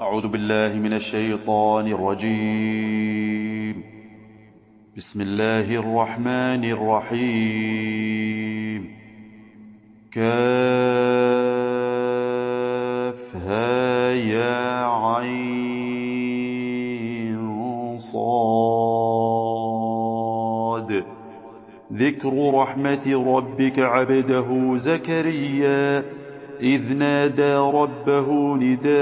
أعوذ بالله من الشيطان الرجيم. بسم الله الرحمن الرحيم. كافها يا عين صاد. ذكر رحمة ربك عبده زكريا إذ نادى ربه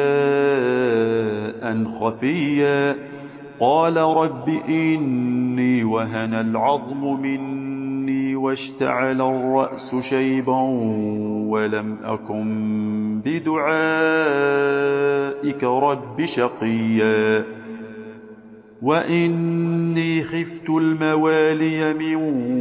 نداء خفيا قال رب إني وهن العظم مني واشتعل الرأس شيبا ولم أكن بدعائك رب شقيا وإني خفت الموالي من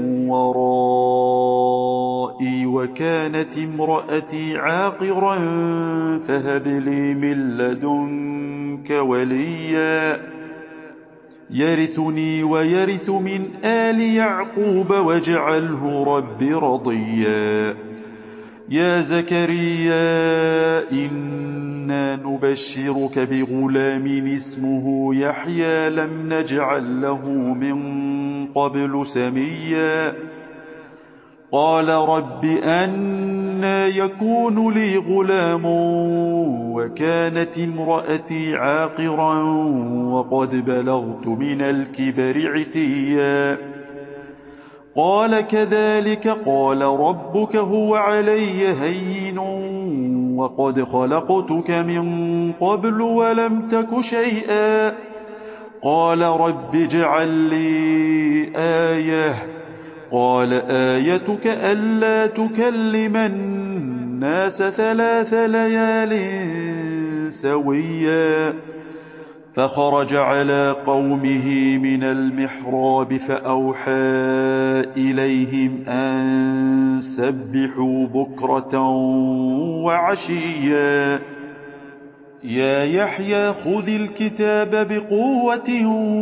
ورائي وكانت امرأتي عاقرا فهب لي من لدنك وليا يرثني ويرث من آل يعقوب واجعله رب رضيا يا زكريا إنا نبشرك بغلام اسمه يحيى لم نجعل له من قبل سميا قال رب أنى يكون لي غلام وكانت امرأتي عاقرا وقد بلغت من الكبر عتيا قال كذلك قال ربك هو علي هين وقد خلقتك من قبل ولم تك شيئا قال رب اجعل لي آية قال آيتك ألا تكلم الناس 3 ليال سويا فخرج على قومه من المحراب فأوحى إليهم أن سبحوا بكرة وعشيا يا يحيى خذ الكتاب بقوة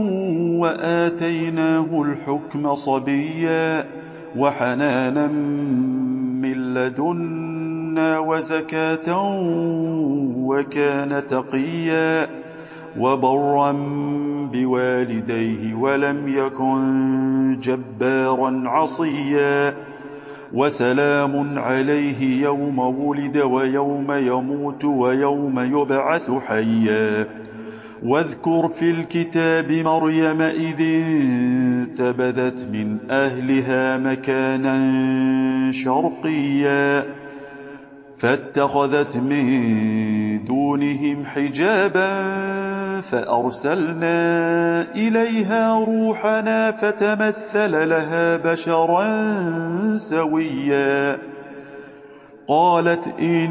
وآتيناه الحكم صبيا وحنانا من لدنا وزكاة وكان تقيا وبرا بوالديه ولم يكن جبارا عصيا وسلام عليه يوم ولد ويوم يموت ويوم يبعث حيا واذكر في الكتاب مريم إذ انتبذت من أهلها مكانا شرقيا فاتخذت من دونهم حجابا فأرسلنا إليها روحنا فتمثل لها بشرا سويا قالت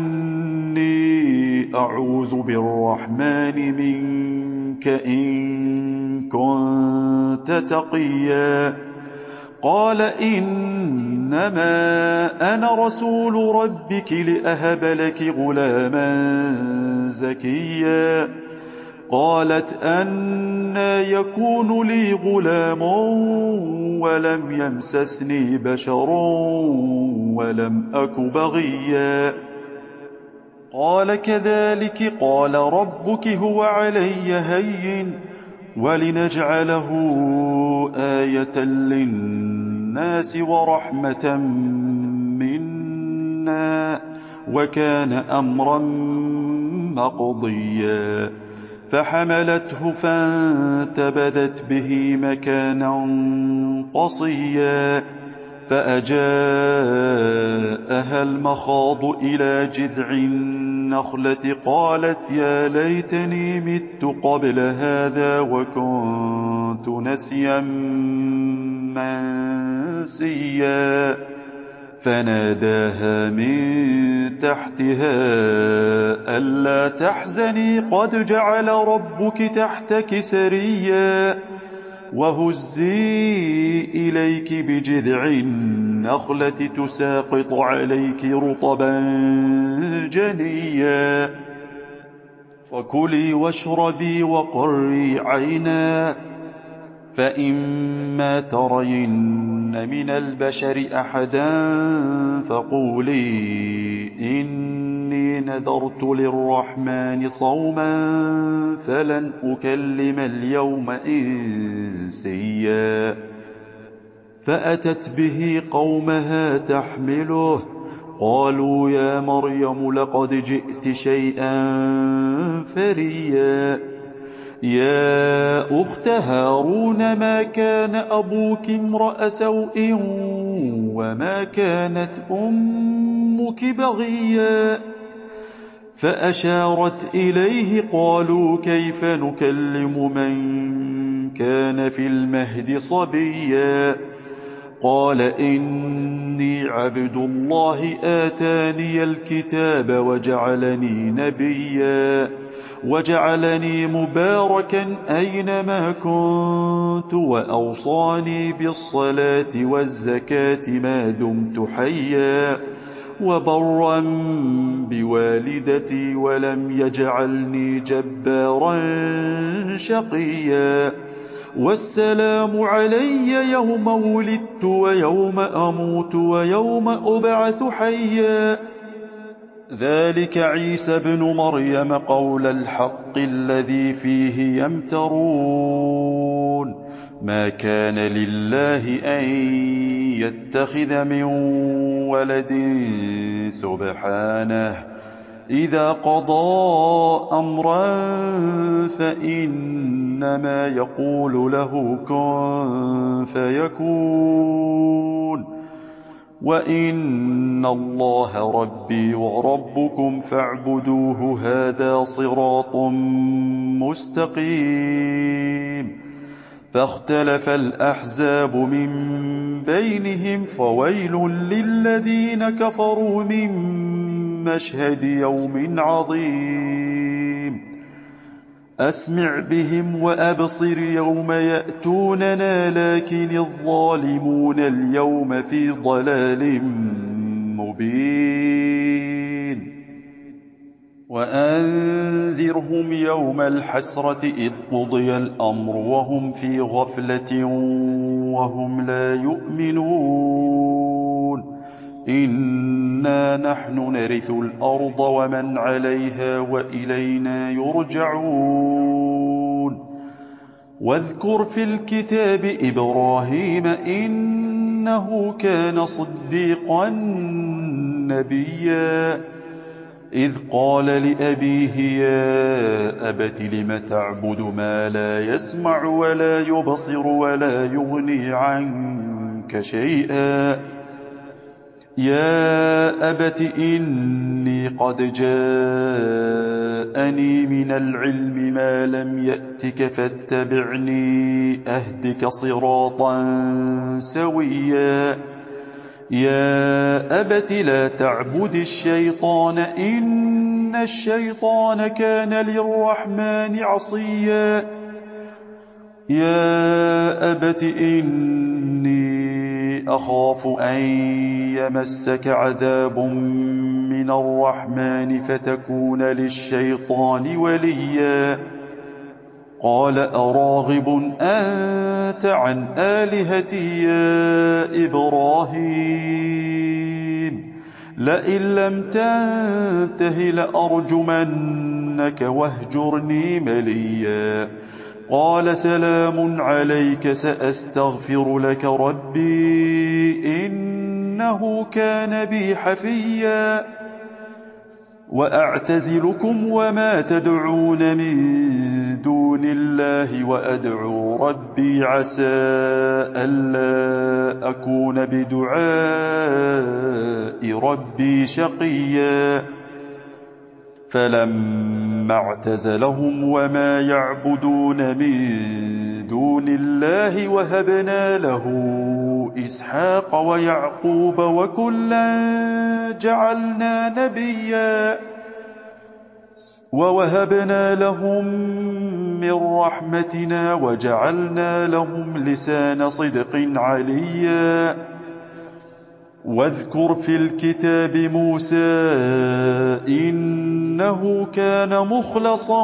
إني أعوذ بالرحمن منك إن كنت تقيا قال إنما أنا رسول ربك لأهب لك غلاما زكيا قالت أنى يكون لي غلام ولم يمسسني بشر ولم أك بغيا قال كذلك قال ربك هو علي هين ولنجعله آية للناس ورحمة منا وكان أمرا مقضيا فحملته فانتبذت به مكانا قصيا فأجاءها المخاض إلى جذع النخلة قالت يا ليتني مت قبل هذا وكنت نسيا منسيا فناداها من تحتها ألا تحزني قد جعل ربك تحتك سريا وهزي إليك بجذع النخلة تساقط عليك رطبا جنيا فكلي واشربي وقري عينا فإما ترين من البشر أحدا فقولي إني إني نذرت للرحمن صوما فلن أكلم اليوم إنسيا فأتت به قومها تحمله قالوا يا مريم لقد جئت شيئا فريا يا أخت هارون ما كان أبوك امرأ سوء وما كانت أمك بغيا فأشارت إليه قالوا كيف نكلم من كان في المهد صبيا قال إني عبد الله آتاني الكتاب وجعلني نبيا وجعلني مباركا أينما كنت وأوصاني بالصلاة والزكاة ما دمت حيا وبرا بوالدتي ولم يجعلني جبارا شقيا والسلام علي يوم ولدت ويوم أموت ويوم أبعث حيا ذلك عيسى ابن مريم قول الحق الذي فيه يمترون ما كان لله أن يتخذ من ولد سبحانه إذا قضى أمرا فإنما يقول له كن فيكون وإن الله ربي وربكم فاعبدوه هذا صراط مستقيم فاختلف الأحزاب من بينهم فويل للذين كفروا من مشهد يوم عظيم أسمع بهم وأبصر يوم يأتوننا لكن الظالمون اليوم في ضلال مبين وأنذرهم يوم الحسرة إذ قضي الأمر وهم في غفلة وهم لا يؤمنون إنا نحن نرث الأرض ومن عليها وإلينا يرجعون واذكر في الكتاب إبراهيم إنه كان صديقا نبيا إذ قال لأبيه يا أبت لم تعبد ما لا يسمع ولا يبصر ولا يغني عنك شيئا يا أبت إني قد جاءني من العلم ما لم يأتك فاتبعني أهدك صراطا سويا يا أبت لا تعبد الشيطان إن الشيطان كان للرحمن عصيا يا أبت إني أخاف أن يمسك عذاب من الرحمن فتكون للشيطان وليا قال أراغب أنت عن آلهتي يا إبراهيم لئن لم تنته لأرجمنك واهجرني مليا قال سلام عليك سأستغفر لك ربي إنه كان بي حفيا وأعتزلكم وما تدعون من دون الله وأدعو ربي عسى ألا أكون بدعاء ربي شقيا فلما اعتزلهم وما يعبدون من دون الله وهبنا له إسحاق ويعقوب وكلا جعلنا نبيا ووهبنا لهم من رحمتنا وجعلنا لهم لسان صدق عليا واذكر في الكتاب موسى إنه كان مخلصا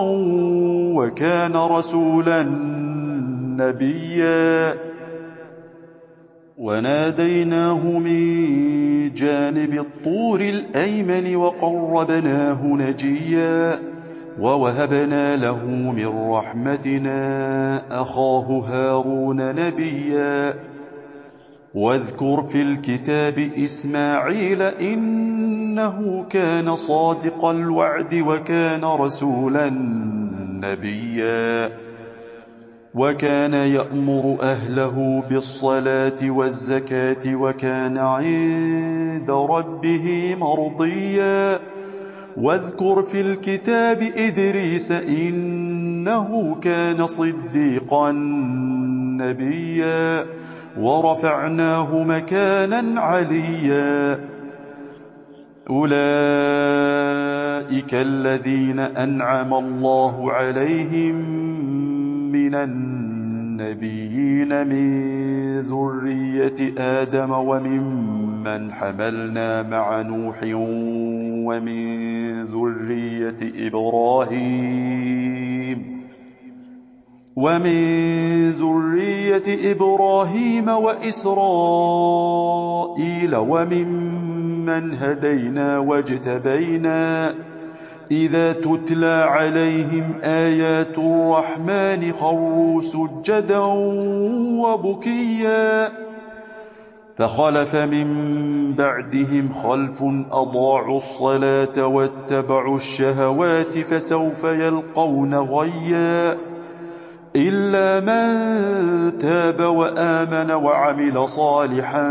وكان رسولا نبيا وناديناه من جانب الطور الأيمن وقربناه نجيا ووهبنا له من رحمتنا أخاه هارون نبيا واذكر في الكتاب إسماعيل إنه كان صادق الوعد وكان رسولا نبيا وكان يأمر أهله بالصلاة والزكاة وكان عند ربه مرضيا واذكر في الكتاب إدريس إنه كان صديقا نبيا ورفعناه مكانا عليا أولئك الذين أنعم الله عليهم من النبيين من ذرية آدم وممن حملنا مع نوح ومن ذرية إبراهيم وإسرائيل وممن هدينا واجتبينا إذا تتلى عليهم آيات الرحمن خروا سجدا وبكيا فخلف من بعدهم خلف أضاعوا الصلاة واتبعوا الشهوات فسوف يلقون غيا إلا من تاب وآمن وعمل صالحا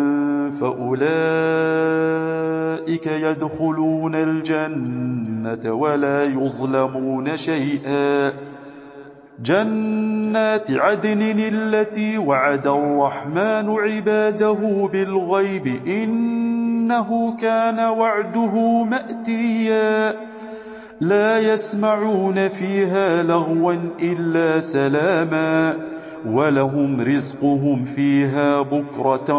فأولئك يدخلون الجنة ولا يظلمون شيئا جنات عدن التي وعد الرحمن عباده بالغيب إنه كان وعده مأتيا لا يسمعون فيها لغوا إلا سلاما ولهم رزقهم فيها بكرة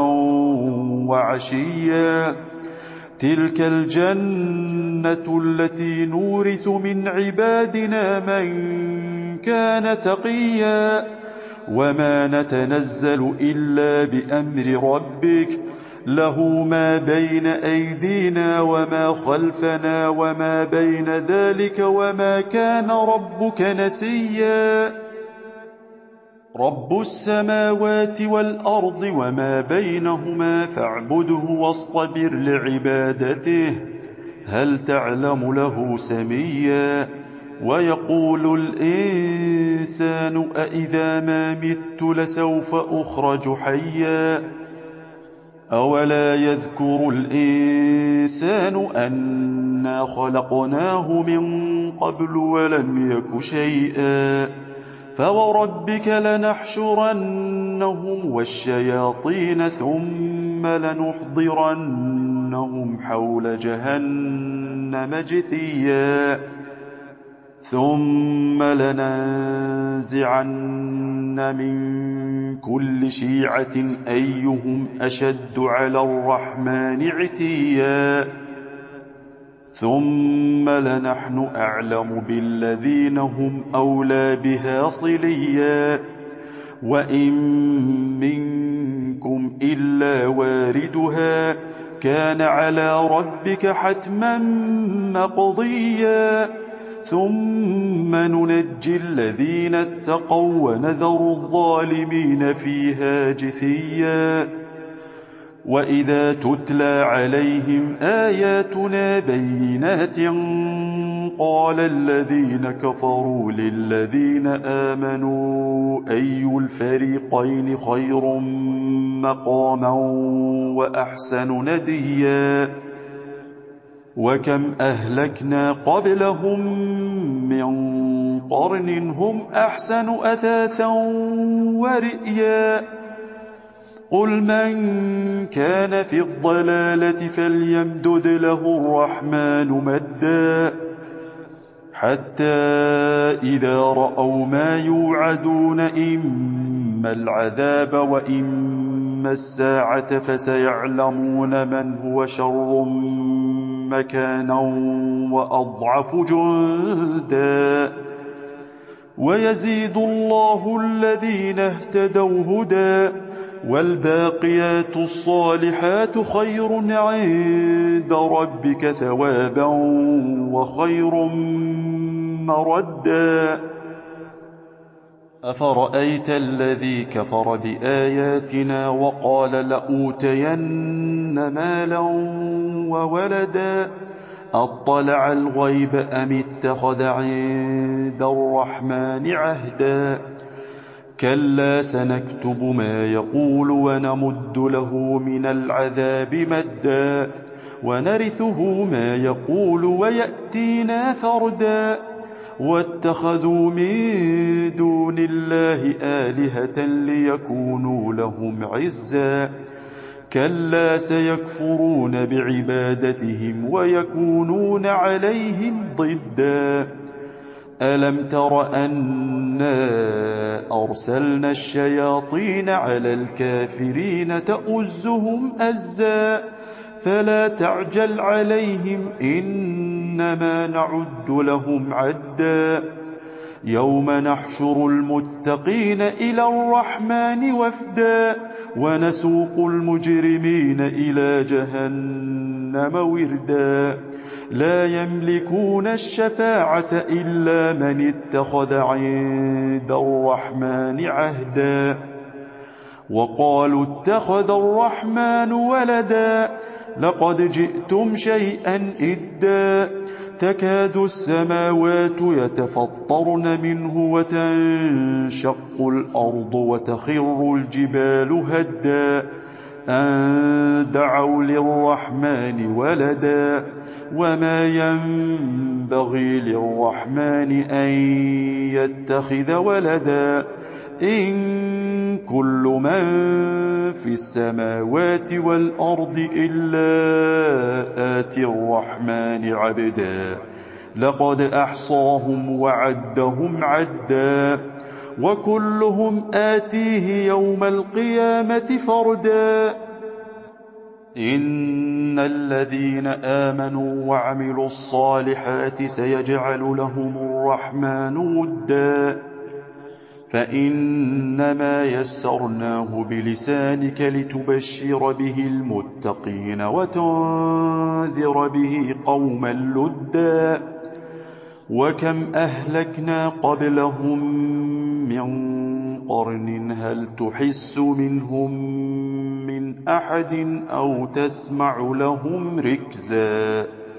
وعشيا تلك الجنة التي نورث من عبادنا من كان تقيا وما نتنزل إلا بأمر ربك له ما بين أيدينا وما خلفنا وما بين ذلك وما كان ربك نسيا رب السماوات والأرض وما بينهما فاعبده واصطبر لعبادته هل تعلم له سميا ويقول الإنسان أإذا ما مت لسوف أخرج حيا أولا يذكر الإنسان أنا خلقناه من قبل ولم يك شيئا فوربك لنحشرنهم والشياطين ثم لنحضرنهم حول جهنم جثيا ثم لننزعن من كل شيعة أيهم أشد على الرحمن عتيا ثم لنحن أعلم بالذين هم أولى بها صليا وإن منكم إلا واردها كان على ربك حتما مقضيا ثم ننجي الذين اتقوا ونذر الظالمين فيها جثيا وإذا تتلى عليهم آياتنا بينات قال الذين كفروا للذين آمنوا أي الفريقين خير مقاما وأحسن نديا وكم أهلكنا قبلهم من قرن هم أحسن أثاثا ورئيا قل من كان في الضلالة فليمدد له الرحمن مدا حتى إذا رأوا ما يوعدون إما العذاب وإما الساعة فسيعلمون من هو شر مكانا وأضعف جندا ويزيد الله الذين اهتدوا هدى والباقيات الصالحات خير عند ربك ثوابا وخير مردا أفرأيت الذي كفر بآياتنا وقال لأوتين مالا وولدا أطلع الغيب أم اتخذ عند الرحمن عهدا كلا سنكتب ما يقول ونمد له من العذاب مدا ونرثه ما يقول ويأتينا فردا واتخذوا من دون الله آلهة ليكونوا لهم عزا كلا سيكفرون بعبادتهم ويكونون عليهم ضدا ألم تر أنا أرسلنا الشياطين على الكافرين تؤزهم أزا فلا تعجل عليهم إنما نعد لهم عدا يوم نحشر المتقين إلى الرحمن وفدا ونسوق المجرمين إلى جهنم وردا لا يملكون الشفاعة إلا من اتخذ عند الرحمن عهدا وقالوا اتخذ الرحمن ولدا لقد جئتم شيئا إدا تكاد السماوات يتفطرن منه وتنشق الأرض وتخر الجبال هدا أن دعوا للرحمن ولدا وما ينبغي للرحمن أن يتخذ ولدا إن كل من في السماوات والأرض إلا آتي الرحمن عبدا لقد أحصاهم وعدهم عدا وكلهم آتيه يوم القيامة فردا إن الذين آمنوا وعملوا الصالحات سيجعل لهم الرحمن ودا فإنما يسرناه بلسانك لتبشر به المتقين وتنذر به قوما لدا وكم أهلكنا قبلهم من قرن هل تحس منهم من أحد أو تسمع لهم ركزا